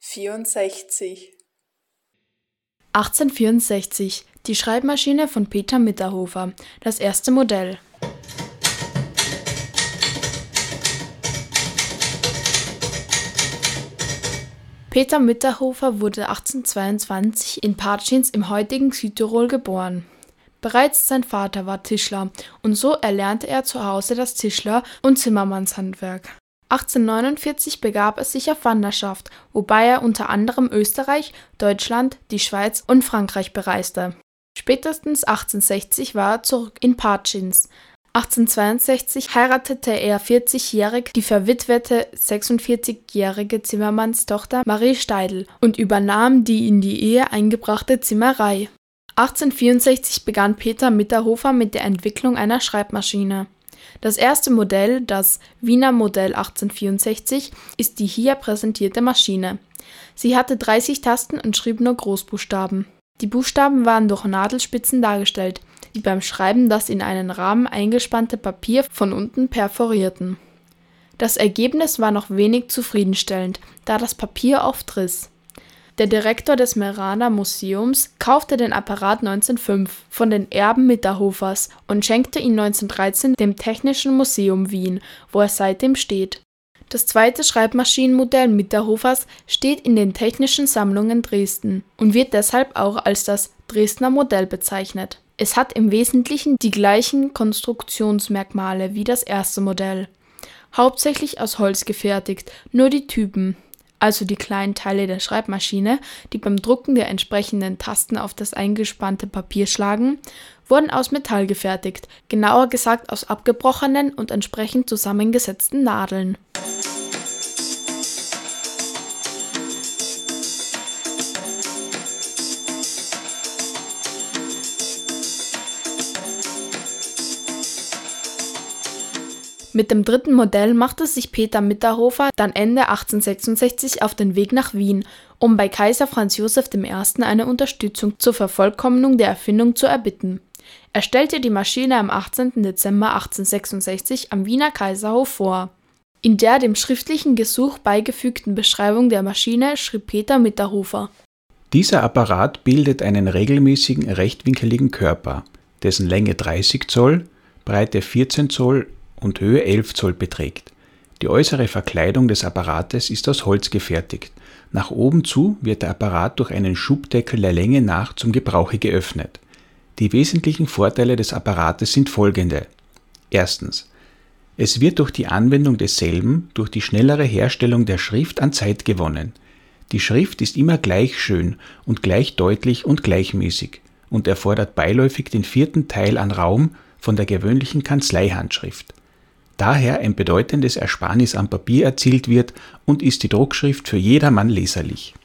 64. 1864. Die Schreibmaschine von Peter Mitterhofer. Das erste Modell. Peter Mitterhofer wurde 1822 in Partschins im heutigen Südtirol geboren. Bereits sein Vater war Tischler und so erlernte er zu Hause das Tischler- und Zimmermannshandwerk. 1849 begab er sich auf Wanderschaft, wobei er unter anderem Österreich, Deutschland, die Schweiz und Frankreich bereiste. Spätestens 1860 war er zurück in Partschins. 1862 heiratete er 40-jährig die verwitwete 46-jährige Zimmermannstochter Marie Steidl und übernahm die in die Ehe eingebrachte Zimmerei. 1864 begann Peter Mitterhofer mit der Entwicklung einer Schreibmaschine. Das erste Modell, das Wiener Modell 1864, ist die hier präsentierte Maschine. Sie hatte 30 Tasten und schrieb nur Großbuchstaben. Die Buchstaben waren durch Nadelspitzen dargestellt, die beim Schreiben das in einen Rahmen eingespannte Papier von unten perforierten. Das Ergebnis war noch wenig zufriedenstellend, da das Papier oft riss. Der Direktor des Meraner Museums kaufte den Apparat 1905 von den Erben Mitterhofers und schenkte ihn 1913 dem Technischen Museum Wien, wo er seitdem steht. Das zweite Schreibmaschinenmodell Mitterhofers steht in den Technischen Sammlungen Dresden und wird deshalb auch als das Dresdner Modell bezeichnet. Es hat im Wesentlichen die gleichen Konstruktionsmerkmale wie das erste Modell. Hauptsächlich aus Holz gefertigt, nur die Typen, also die kleinen Teile der Schreibmaschine, die beim Drucken der entsprechenden Tasten auf das eingespannte Papier schlagen, wurden aus Metall gefertigt, genauer gesagt aus abgebrochenen und entsprechend zusammengesetzten Nadeln. Mit dem dritten Modell machte sich Peter Mitterhofer dann Ende 1866 auf den Weg nach Wien, um bei Kaiser Franz Joseph I. eine Unterstützung zur Vervollkommnung der Erfindung zu erbitten. Er stellte die Maschine am 18. Dezember 1866 am Wiener Kaiserhof vor. In der dem schriftlichen Gesuch beigefügten Beschreibung der Maschine schrieb Peter Mitterhofer: Dieser Apparat bildet einen regelmäßigen rechtwinkeligen Körper, dessen Länge 30 Zoll, Breite 14 Zoll und Höhe 11 Zoll beträgt. Die äußere Verkleidung des Apparates ist aus Holz gefertigt. Nach oben zu wird der Apparat durch einen Schubdeckel der Länge nach zum Gebrauche geöffnet. Die wesentlichen Vorteile des Apparates sind folgende. Erstens. Es wird durch die Anwendung desselben durch die schnellere Herstellung der Schrift an Zeit gewonnen. Die Schrift ist immer gleich schön und gleich deutlich und gleichmäßig und erfordert beiläufig den 4. Teil an Raum von der gewöhnlichen Kanzleihandschrift. Daher ein bedeutendes Ersparnis am Papier erzielt wird und ist die Druckschrift für jedermann leserlich.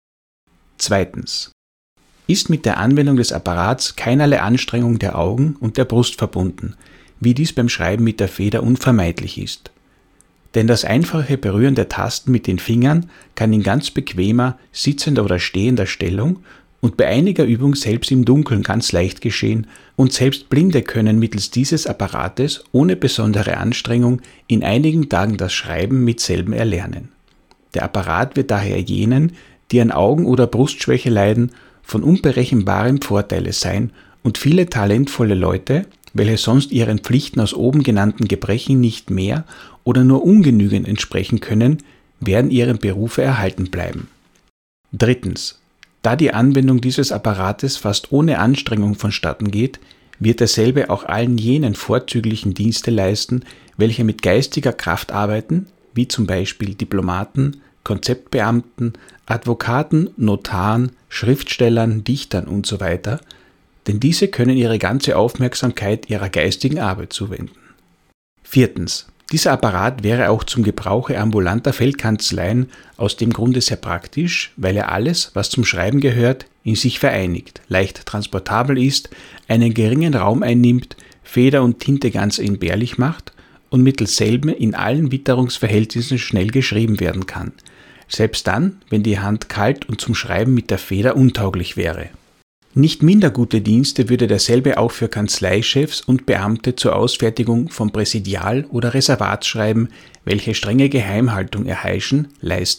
Zweitens. Ist mit der Anwendung des Apparats keinerlei Anstrengung der Augen und der Brust verbunden, wie dies beim Schreiben mit der Feder unvermeidlich ist. Denn das einfache Berühren der Tasten mit den Fingern kann in ganz bequemer, sitzender oder stehender Stellung und bei einiger Übung selbst im Dunkeln ganz leicht geschehen und selbst Blinde können mittels dieses Apparates ohne besondere Anstrengung in einigen Tagen das Schreiben mit selben erlernen. Der Apparat wird daher jenen, die an Augen- oder Brustschwäche leiden, von unberechenbarem Vorteile sein und viele talentvolle Leute, welche sonst ihren Pflichten aus oben genannten Gebrechen nicht mehr oder nur ungenügend entsprechen können, werden ihrem Berufe erhalten bleiben. Drittens. Da die Anwendung dieses Apparates fast ohne Anstrengung vonstatten geht, wird derselbe auch allen jenen vorzüglichen Dienste leisten, welche mit geistiger Kraft arbeiten, wie zum Beispiel Diplomaten, Konzeptbeamten, Advokaten, Notaren, Schriftstellern, Dichtern usw., denn diese können ihre ganze Aufmerksamkeit ihrer geistigen Arbeit zuwenden. Viertens. Dieser Apparat wäre auch zum Gebrauche ambulanter Feldkanzleien aus dem Grunde sehr praktisch, weil er alles, was zum Schreiben gehört, in sich vereinigt, leicht transportabel ist, einen geringen Raum einnimmt, Feder und Tinte ganz entbehrlich macht und mittels selben in allen Witterungsverhältnissen schnell geschrieben werden kann, selbst dann, wenn die Hand kalt und zum Schreiben mit der Feder untauglich wäre. Nicht minder gute Dienste würde derselbe auch für Kanzleichefs und Beamte zur Ausfertigung von Präsidial- oder Reservatsschreiben, welche strenge Geheimhaltung erheischen, leisten,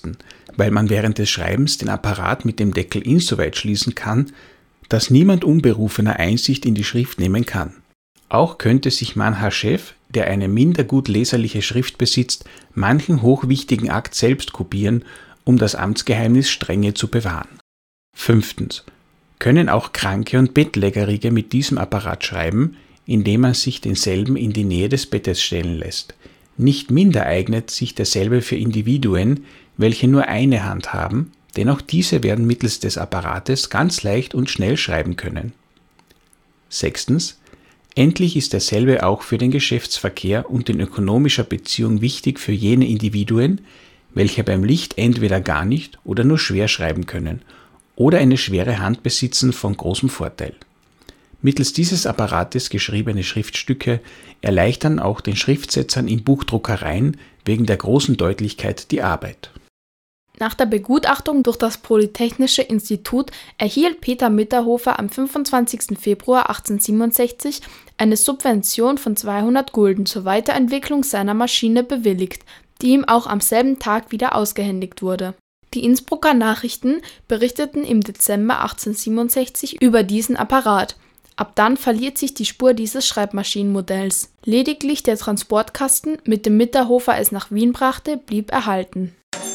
weil man während des Schreibens den Apparat mit dem Deckel insoweit schließen kann, dass niemand unberufener Einsicht in die Schrift nehmen kann. Auch könnte sich mancher Chef, der eine minder gut leserliche Schrift besitzt, manchen hochwichtigen Akt selbst kopieren, um das Amtsgeheimnis strenge zu bewahren. 5. Können auch Kranke und Bettlägerige mit diesem Apparat schreiben, indem man sich denselben in die Nähe des Bettes stellen lässt. Nicht minder eignet sich derselbe für Individuen, welche nur eine Hand haben, denn auch diese werden mittels des Apparates ganz leicht und schnell schreiben können. 6. Endlich ist derselbe auch für den Geschäftsverkehr und in ökonomischer Beziehung wichtig für jene Individuen, welche beim Licht entweder gar nicht oder nur schwer schreiben können oder eine schwere Hand besitzen von großem Vorteil. Mittels dieses Apparates geschriebene Schriftstücke erleichtern auch den Schriftsetzern in Buchdruckereien wegen der großen Deutlichkeit die Arbeit. Nach der Begutachtung durch das Polytechnische Institut erhielt Peter Mitterhofer am 25. Februar 1867 eine Subvention von 200 Gulden zur Weiterentwicklung seiner Maschine bewilligt, die ihm auch am selben Tag wieder ausgehändigt wurde. Die Innsbrucker Nachrichten berichteten im Dezember 1867 über diesen Apparat. Ab dann verliert sich die Spur dieses Schreibmaschinenmodells. Lediglich der Transportkasten, mit dem Mitterhofer es nach Wien brachte, blieb erhalten.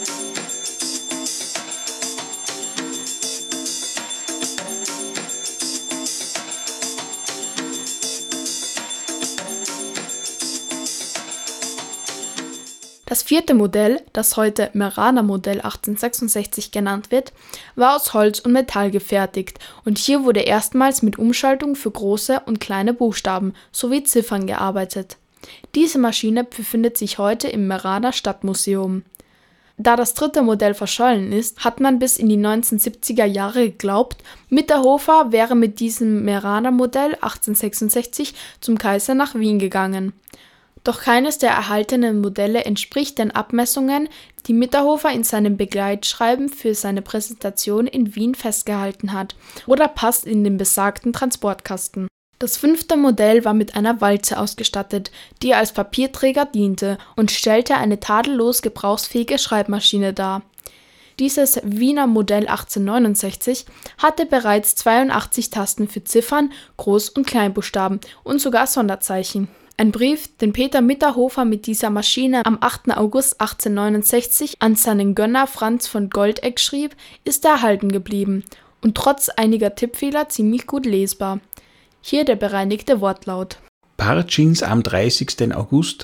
Das vierte Modell, das heute Merana-Modell 1866 genannt wird, war aus Holz und Metall gefertigt und hier wurde erstmals mit Umschaltung für große und kleine Buchstaben sowie Ziffern gearbeitet. Diese Maschine befindet sich heute im Merana Stadtmuseum. Da das dritte Modell verschollen ist, hat man bis in die 1970er Jahre geglaubt, Mitterhofer wäre mit diesem Merana-Modell 1866 zum Kaiser nach Wien gegangen. Doch keines der erhaltenen Modelle entspricht den Abmessungen, die Mitterhofer in seinem Begleitschreiben für seine Präsentation in Wien festgehalten hat, oder passt in den besagten Transportkasten. Das fünfte Modell war mit einer Walze ausgestattet, die als Papierträger diente und stellte eine tadellos gebrauchsfähige Schreibmaschine dar. Dieses Wiener Modell 1869 hatte bereits 82 Tasten für Ziffern, Groß- und Kleinbuchstaben und sogar Sonderzeichen. Ein Brief, den Peter Mitterhofer mit dieser Maschine am 8. August 1869 an seinen Gönner Franz von Goldeck schrieb, ist erhalten geblieben und trotz einiger Tippfehler ziemlich gut lesbar. Hier der bereinigte Wortlaut. Partschins am 30. August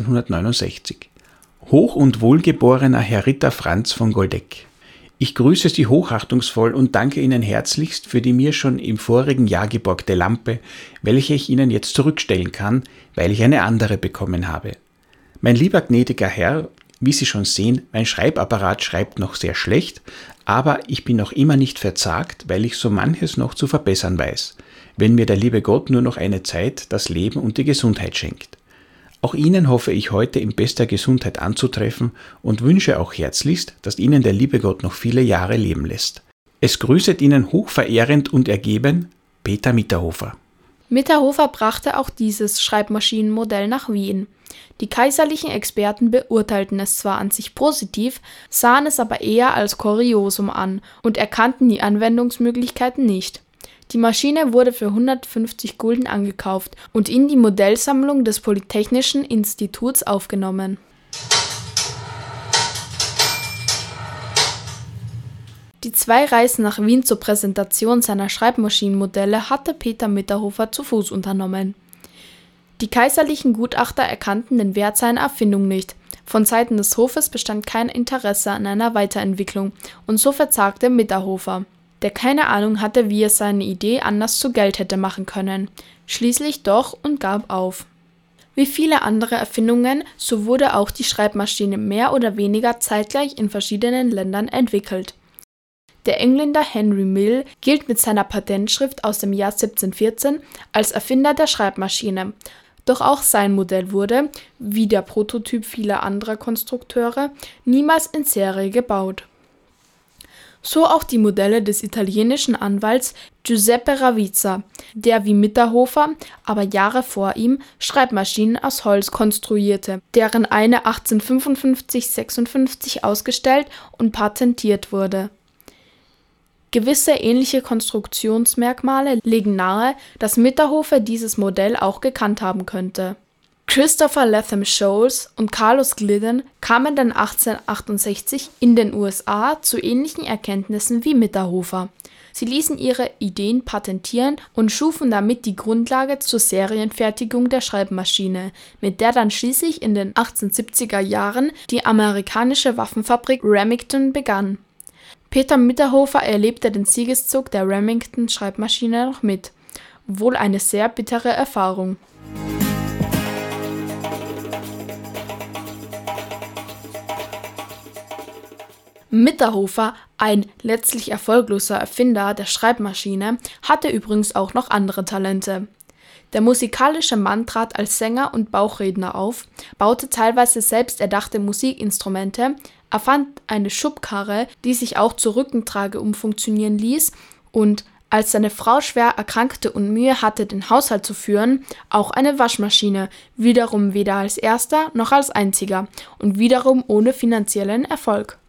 1869. Hoch- und wohlgeborener Herr Ritter Franz von Goldeck. Ich grüße Sie hochachtungsvoll und danke Ihnen herzlichst für die mir schon im vorigen Jahr geborgte Lampe, welche ich Ihnen jetzt zurückstellen kann, weil ich eine andere bekommen habe. Mein lieber gnädiger Herr, wie Sie schon sehen, mein Schreibapparat schreibt noch sehr schlecht, aber ich bin noch immer nicht verzagt, weil ich so manches noch zu verbessern weiß, wenn mir der liebe Gott nur noch eine Zeit, das Leben und die Gesundheit schenkt. Auch Ihnen hoffe ich heute in bester Gesundheit anzutreffen und wünsche auch herzlichst, dass Ihnen der liebe Gott noch viele Jahre leben lässt. Es grüßet Ihnen hochverehrend und ergeben, Peter Mitterhofer. Mitterhofer brachte auch dieses Schreibmaschinenmodell nach Wien. Die kaiserlichen Experten beurteilten es zwar an sich positiv, sahen es aber eher als Kuriosum an und erkannten die Anwendungsmöglichkeiten nicht. Die Maschine wurde für 150 Gulden angekauft und in die Modellsammlung des Polytechnischen Instituts aufgenommen. Die 2 Reisen nach Wien zur Präsentation seiner Schreibmaschinenmodelle hatte Peter Mitterhofer zu Fuß unternommen. Die kaiserlichen Gutachter erkannten den Wert seiner Erfindung nicht. Von Seiten des Hofes bestand kein Interesse an einer Weiterentwicklung und so verzagte Mitterhofer, der keine Ahnung hatte, wie er seine Idee anders zu Geld hätte machen können, schließlich doch und gab auf. Wie viele andere Erfindungen, so wurde auch die Schreibmaschine mehr oder weniger zeitgleich in verschiedenen Ländern entwickelt. Der Engländer Henry Mill gilt mit seiner Patentschrift aus dem Jahr 1714 als Erfinder der Schreibmaschine, doch auch sein Modell wurde, wie der Prototyp vieler anderer Konstrukteure, niemals in Serie gebaut. So auch die Modelle des italienischen Anwalts Giuseppe Ravizza, der wie Mitterhofer, aber Jahre vor ihm, Schreibmaschinen aus Holz konstruierte, deren eine 1855/56 ausgestellt und patentiert wurde. Gewisse ähnliche Konstruktionsmerkmale legen nahe, dass Mitterhofer dieses Modell auch gekannt haben könnte. Christopher Latham Scholes und Carlos Gliddon kamen dann 1868 in den USA zu ähnlichen Erkenntnissen wie Mitterhofer. Sie ließen ihre Ideen patentieren und schufen damit die Grundlage zur Serienfertigung der Schreibmaschine, mit der dann schließlich in den 1870er Jahren die amerikanische Waffenfabrik Remington begann. Peter Mitterhofer erlebte den Siegeszug der Remington-Schreibmaschine noch mit. Wohl eine sehr bittere Erfahrung. Mitterhofer, ein letztlich erfolgloser Erfinder der Schreibmaschine, hatte übrigens auch noch andere Talente. Der musikalische Mann trat als Sänger und Bauchredner auf, baute teilweise selbst erdachte Musikinstrumente, erfand eine Schubkarre, die sich auch zur Rückentrage umfunktionieren ließ und, als seine Frau schwer erkrankte und Mühe hatte, den Haushalt zu führen, auch eine Waschmaschine, wiederum weder als erster noch als einziger und wiederum ohne finanziellen Erfolg.